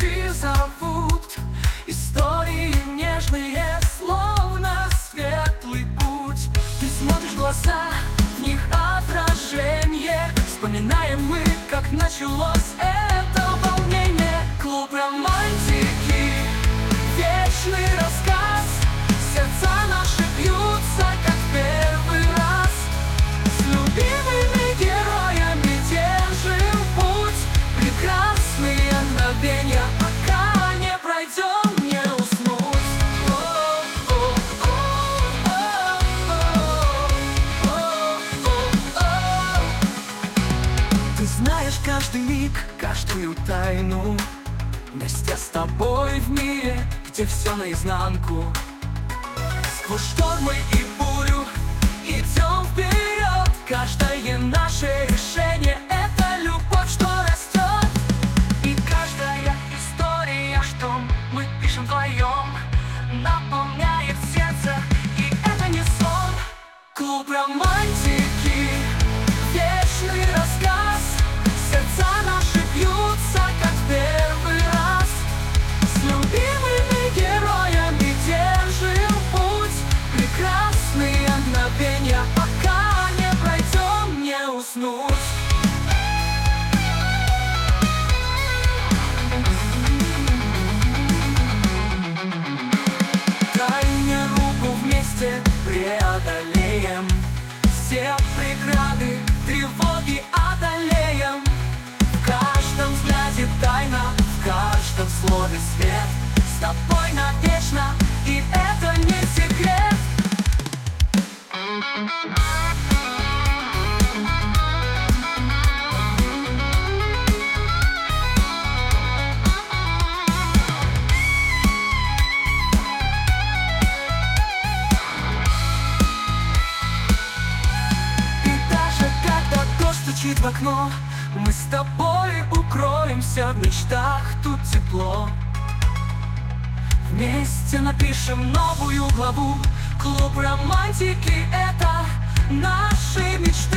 мечты зовут. Истории нежные, словно светлый путь. Ты смотришь в глаза, в них отражение. Вспоминаем мы, как началось это волнение. Клуб романтики, вечный рассказ. Сердца наши бьются, как первый раз. С любимыми героями держим путь. Прекрасные мгновения, пока не пройдем, не уснуть. Ты знаешь каждый миг, каждую тайну. Вместе с тобой в мире, где все наизнанку. Сквозь штормы и бурю идем вперед. Каждое наше решение — это любовь, что растет. И каждая история, что мы пишем вдвоем, наполняет сердце, и это не сон. Клуб романтики, вечный рассказ. Сердца наши бьются, как в первый раз. С любимыми героями держим путь. Прекрасные мгновения, пока не пройдем, не уснуть. Дай мне руку, вместе преодолеем все преграды, тревоги одолеем. В каждом взгляде тайна, в каждом слове свет. С тобой навечно, и это не секрет. И даже когда дождь стучит в окно, мы с тобой укроемся в мечтах, тут тепло. Вместе напишем новую главу. Клуб романтики — это наши мечты.